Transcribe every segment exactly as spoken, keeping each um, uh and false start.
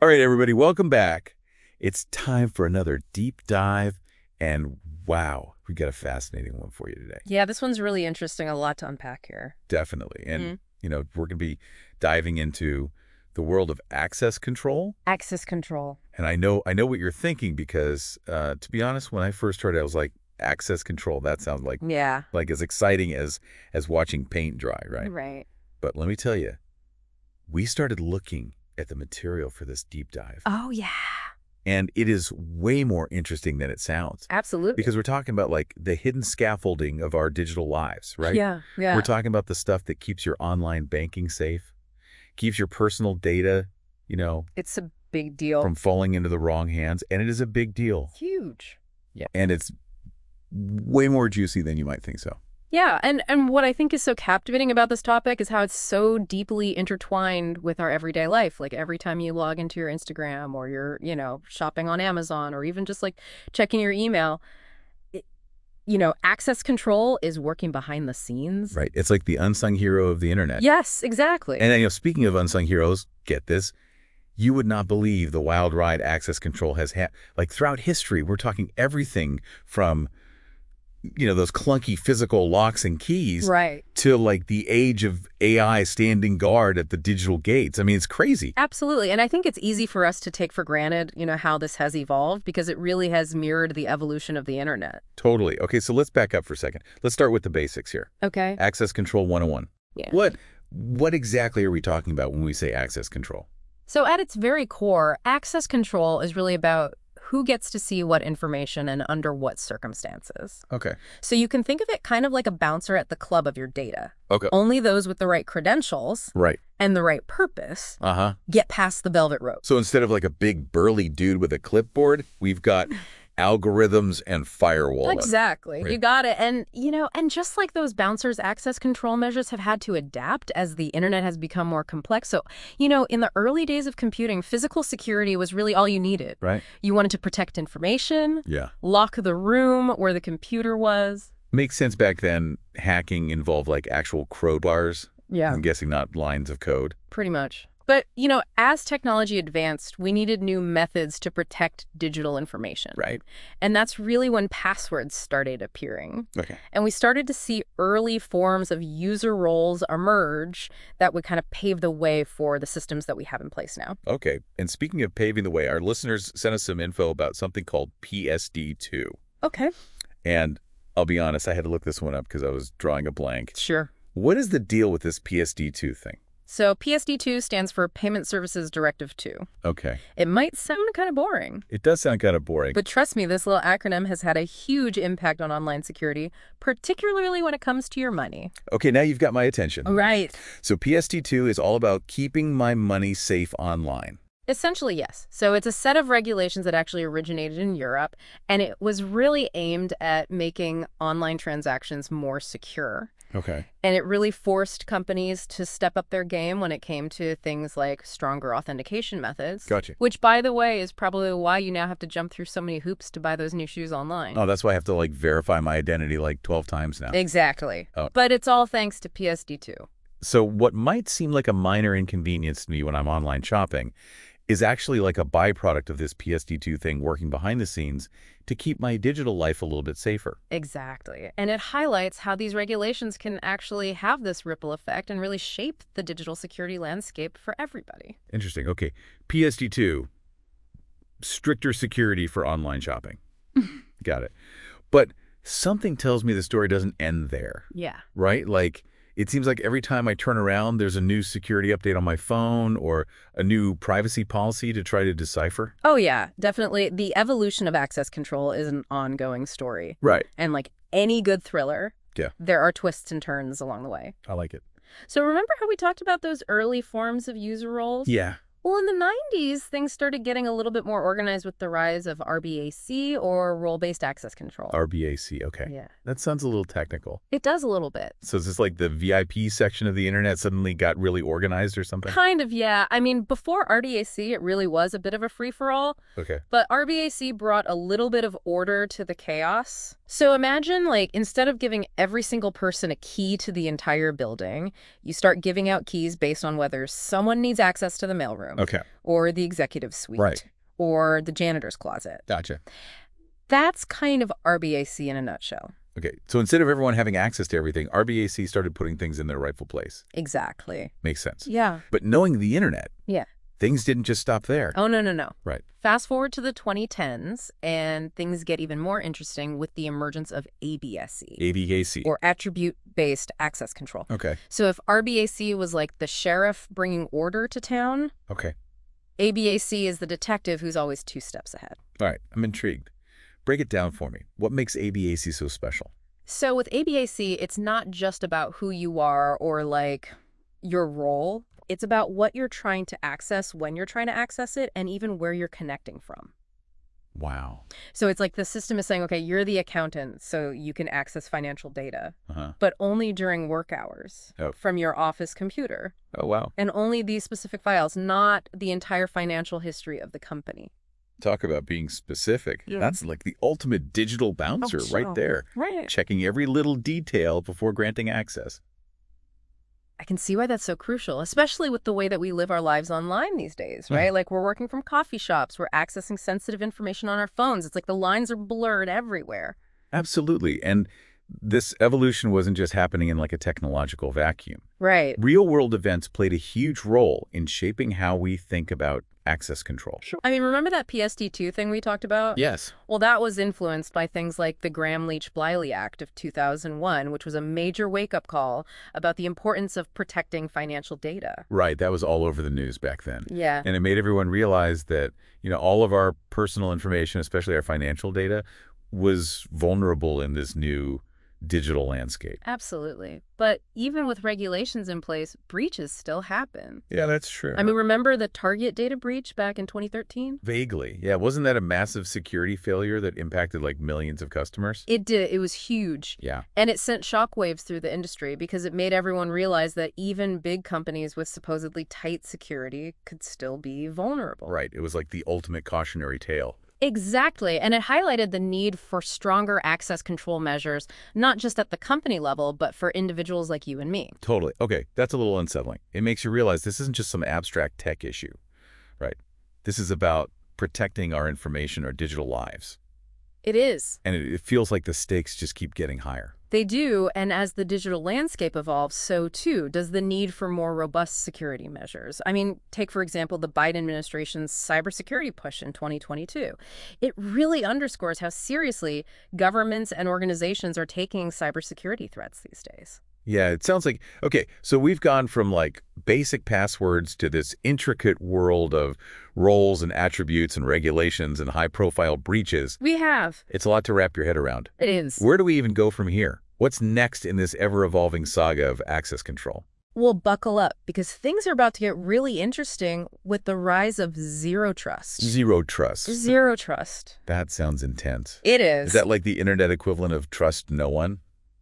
All right, everybody, welcome back. It's time for another deep dive, and wow, we got a fascinating one for you today. Yeah, this one's really interesting. A lot to unpack here. Definitely. And, Mm-hmm. you know, we're going to be diving into the world of access control. Access control. And I know I know what you're thinking because, uh, to be honest, when I first heard it, I was like, access control, that sounds like Yeah. like as exciting as as watching paint dry, right? Right. But let me tell you, we started looking at the material for this deep dive. Oh, yeah. And it is way more interesting than it sounds. Absolutely. Because we're talking about like the hidden scaffolding of our digital lives, right? Yeah, yeah. We're talking about the stuff that keeps your online banking safe, keeps your personal data, you know, It's a big deal. from falling into the wrong hands. And it is a big deal. Huge. Yeah. And it's way more juicy than you might think so. Yeah, and, and what I think is so captivating about this topic is how it's so deeply intertwined with our everyday life. Like every time you log into your Instagram or you're, you know, shopping on Amazon or even just like checking your email, it, you know, access control is working behind the scenes. Right. It's like the unsung hero of the internet. Yes, exactly. And, you know, speaking of unsung heroes, get this. You would not believe the wild ride access control has had. Like throughout history, we're talking everything from, you know, those clunky physical locks and keys Right. to like the age of A I standing guard at the digital gates. I mean, it's crazy. Absolutely. And I think it's easy for us to take for granted, you know, how this has evolved because it really has mirrored the evolution of the internet. Totally. Okay, so let's back up for a second. Let's start with the basics here. Okay. Access control one oh one. Yeah. What what exactly are we talking about when we say access control? So at its very core, access control is really about who gets to see what information and under what circumstances. Okay. So you can think of it kind of like a bouncer at the club of your data. Okay. Only those with the right credentials Right. and the right purpose Uh-huh. get past the velvet rope. So instead of like a big burly dude with a clipboard, we've got algorithms and firewall. Exactly. Right. You got it. And, you know, and just like those bouncers, access control measures have had to adapt as the internet has become more complex. So, you know, in the early days of computing, physical security was really all you needed. Right. You wanted to protect information, Yeah. lock the room where the computer was. Makes sense back then. Hacking involved like actual crowbars. Yeah. I'm guessing not lines of code. Pretty much. But, you know, as technology advanced, we needed new methods to protect digital information. Right. And that's really when passwords started appearing. Okay. And we started to see early forms of user roles emerge that would kind of pave the way for the systems that we have in place now. Okay. And speaking of paving the way, our listeners sent us some info about something called P S D two. Okay. And I'll be honest, I had to look this one up because I was drawing a blank. Sure. What is the deal with this P S D two thing? So P S D two stands for Payment Services Directive two. Okay. It might sound kind of boring, It does sound kind of boring. but trust me, this little acronym has had a huge impact on online security, particularly when it comes to your money. Okay, now you've got my attention. Right. So P S D two is all about keeping my money safe online. Essentially, yes. So it's a set of regulations that actually originated in Europe, and it was really aimed at making online transactions more secure. Okay. And it really forced companies to step up their game when it came to things like stronger authentication methods. Gotcha. Which, by the way, is probably why you now have to jump through so many hoops to buy those new shoes online. Oh, that's why I have to like verify my identity like twelve times now. Exactly. Oh. But it's all thanks to P S D two. So what might seem like a minor inconvenience to me when I'm online shopping is actually like a byproduct of this P S D two thing working behind the scenes to keep my digital life a little bit safer. Exactly. And it highlights how these regulations can actually have this ripple effect and really shape the digital security landscape for everybody. Interesting. Okay. P S D two, stricter security for online shopping. Got it. But something tells me the story doesn't end there, Yeah. right? Like, it seems like every time I turn around, there's a new security update on my phone or a new privacy policy to try to decipher. Oh, yeah, definitely. The evolution of access control is an ongoing story. Right. And like any good thriller, Yeah. there are twists and turns along the way. I like it. So remember how we talked about those early forms of user roles? Yeah. Well, in the nineties, things started getting a little bit more organized with the rise of R B A C, or role-based access control. R B A C. Okay. Yeah. That sounds a little technical. It does a little bit. So is this like the V I P section of the internet suddenly got really organized or something? Kind of, yeah. I mean, before R D A C, it really was a bit of a free-for-all. Okay. But R B A C brought a little bit of order to the chaos. So imagine, like, instead of giving every single person a key to the entire building, you start giving out keys based on whether someone needs access to the mailroom, room. Okay. Or the executive suite. Right. Or the janitor's closet. Gotcha. That's kind of R B A C in a nutshell. Okay. So instead of everyone having access to everything, R B A C started putting things in their rightful place. Exactly. Makes sense. Yeah. But knowing the internet, Yeah. things didn't just stop there. Oh, no, no, no. Right. Fast forward to the twenty tens, and things get even more interesting with the emergence of A B S C. A B A C. Or attribute-based access control. Okay. So if R B A C was like the sheriff bringing order to town, Okay. A B A C is the detective who's always two steps ahead. All right. I'm intrigued. Break it down for me. What makes A B A C so special? So with A B A C, it's not just about who you are or like your role. It's about what you're trying to access, when you're trying to access it, and even where you're connecting from. Wow. So it's like the system is saying, okay, you're the accountant, so you can access financial data, Uh-huh. but only during work hours Oh. from your office computer, Oh, wow. and only these specific files, not the entire financial history of the company. Talk about being specific. Yeah. That's like the ultimate digital bouncer Oh, right so- there. Right. Checking every little detail before granting access. I can see why that's so crucial, especially with the way that we live our lives online these days, right? Mhm. Like we're working from coffee shops, we're accessing sensitive information on our phones. It's like the lines are blurred everywhere. Absolutely. And this evolution wasn't just happening in like a technological vacuum. Right. Real-world events played a huge role in shaping how we think about access control. I mean, remember that P S D two thing we talked about? Yes. Well, that was influenced by things like the Gramm-Leach-Bliley Act of two thousand one, which was a major wake-up call about the importance of protecting financial data. Right. That was all over the news back then. Yeah. And it made everyone realize that, you know, all of our personal information, especially our financial data, was vulnerable in this new digital landscape. Absolutely. But even with regulations in place, breaches still happen. Yeah, that's true. I mean, remember the Target data breach back in twenty thirteen? Vaguely. Yeah. Wasn't that a massive security failure that impacted like millions of customers? It did. It was huge. Yeah. And it sent shockwaves through the industry because it made everyone realize that even big companies with supposedly tight security could still be vulnerable. Right. It was like the ultimate cautionary tale. Exactly. And it highlighted the need for stronger access control measures, not just at the company level, but for individuals like you and me. Totally. Okay. That's a little unsettling. It makes you realize this isn't just some abstract tech issue, right? This is about protecting our information, our digital lives. It is. And it, it feels like the stakes just keep getting higher. They do, and as the digital landscape evolves, so too does the need for more robust security measures. I mean, take, for example, the Biden administration's cybersecurity push in twenty twenty-two. It really underscores how seriously governments and organizations are taking cybersecurity threats these days. Yeah, it sounds like, okay, so we've gone from like basic passwords to this intricate world of roles and attributes and regulations and high-profile breaches. We have. It's a lot to wrap your head around. It is. Where do we even go from here? What's next in this ever-evolving saga of access control? We'll buckle up because things are about to get really interesting with the rise of zero trust. Zero trust. Zero trust. That sounds intense. It is. Is that like the internet equivalent of trust no one?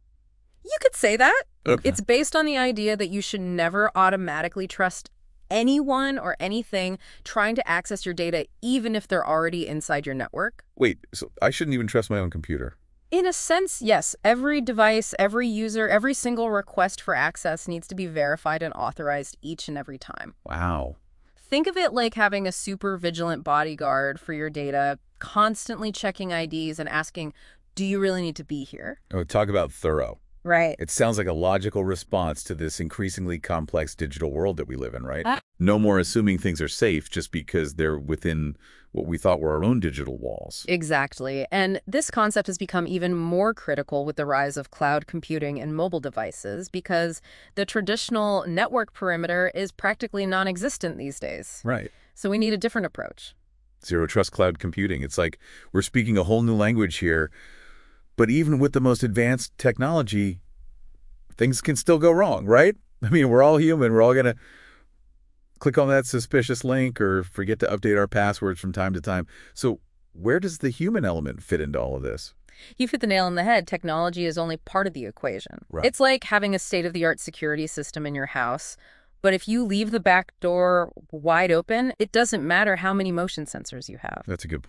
You could say that. Okay. It's based on the idea that you should never automatically trust anyone or anything trying to access your data, even if they're already inside your network. Wait, so I shouldn't even trust my own computer? In a sense, yes. Every device, every user, every single request for access needs to be verified and authorized each and every time. Wow. Think of it like having a super vigilant bodyguard for your data, constantly checking I Ds and asking, do you really need to be here? Oh, talk about thorough. Right. It sounds like a logical response to this increasingly complex digital world that we live in, right? Uh, No more assuming things are safe just because they're within what we thought were our own digital walls. Exactly. And this concept has become even more critical with the rise of cloud computing and mobile devices because the traditional network perimeter is practically non-existent these days. Right. So we need a different approach. Zero trust cloud computing. It's like we're speaking a whole new language here. But even with the most advanced technology, things can still go wrong, right? I mean, we're all human. We're all going to click on that suspicious link or forget to update our passwords from time to time. So where does the human element fit into all of this? You've hit the nail on the head. Technology is only part of the equation. Right. It's like having a state-of-the-art security system in your house. But if you leave the back door wide open, it doesn't matter how many motion sensors you have. That's a good point.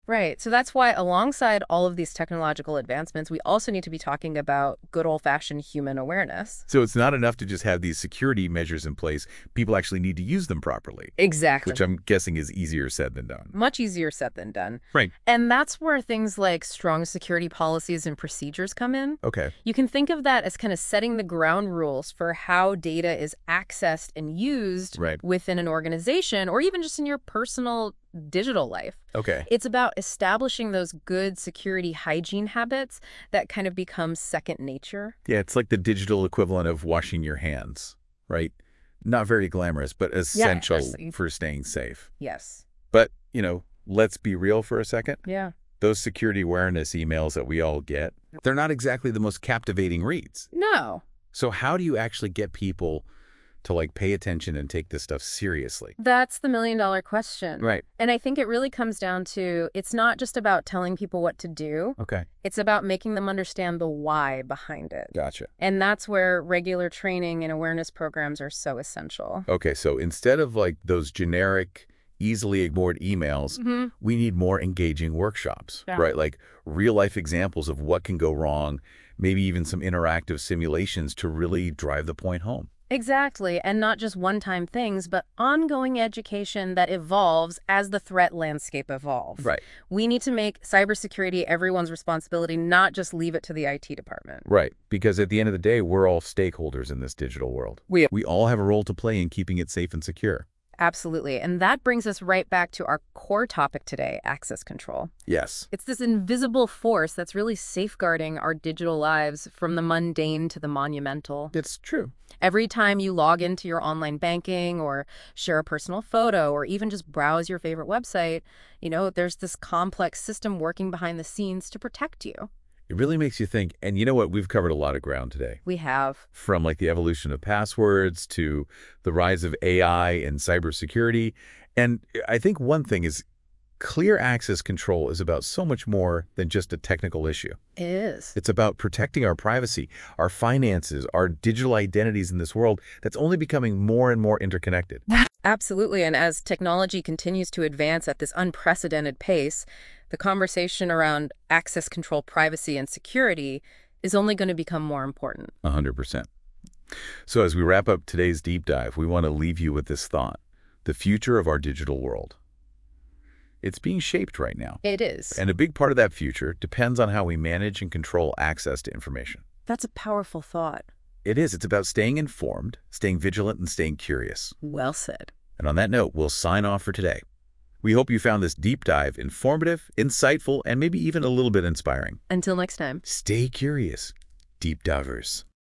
Right. So that's why alongside all of these technological advancements, we also need to be talking about good old-fashioned human awareness. So it's not enough to just have these security measures in place. People actually need to use them properly. Exactly. Which I'm guessing is easier said than done. Much easier said than done. Right. And that's where things like strong security policies and procedures come in. Okay. You can think of that as kind of setting the ground rules for how data is accessed and used Right. within an organization or even just in your personal digital life. Okay. It's about establishing those good security hygiene habits that kind of become second nature. Yeah, it's like the digital equivalent of washing your hands, right? Not very glamorous, but essential Yeah, for staying safe. Yes. But, you know, let's be real for a second. Yeah. Those security awareness emails that we all get, they're not exactly the most captivating reads. No. So how do you actually get people to like pay attention and take this stuff seriously? That's the million dollar question. Right. And I think it really comes down to, it's not just about telling people what to do. Okay. It's about making them understand the why behind it. Gotcha. And that's where regular training and awareness programs are so essential. Okay, so instead of like those generic, easily ignored emails, Mm-hmm. we need more engaging workshops, Yeah. right? Like real life examples of what can go wrong, maybe even some interactive simulations to really drive the point home. Exactly. And not just one-time things, but ongoing education that evolves as the threat landscape evolves. Right. We need to make cybersecurity everyone's responsibility, not just leave it to the I T department. Right, because at the end of the day, we're all stakeholders in this digital world. We We all have a role to play in keeping it safe and secure. Absolutely. And that brings us right back to our core topic today, access control. Yes. It's this invisible force that's really safeguarding our digital lives from the mundane to the monumental. It's true. Every time you log into your online banking or share a personal photo or even just browse your favorite website, you know, there's this complex system working behind the scenes to protect you. It really makes you think. And you know what? We've covered a lot of ground today. We have. From like the evolution of passwords to the rise of A I and cybersecurity. And I think one thing is clear access control is about so much more than just a technical issue. It is. It's about protecting our privacy, our finances, our digital identities in this world that's only becoming more and more interconnected. Absolutely. And as technology continues to advance at this unprecedented pace, the conversation around access control, privacy, and security is only going to become more important. one hundred percent. So as we wrap up today's deep dive, we want to leave you with this thought: the future of our digital world. It's being shaped right now. It is. And a big part of that future depends on how we manage and control access to information. That's a powerful thought. It is. It's about staying informed, staying vigilant, and staying curious. Well said. And on that note, we'll sign off for today. We hope you found this deep dive informative, insightful, and maybe even a little bit inspiring. Until next time. Stay curious, deep divers.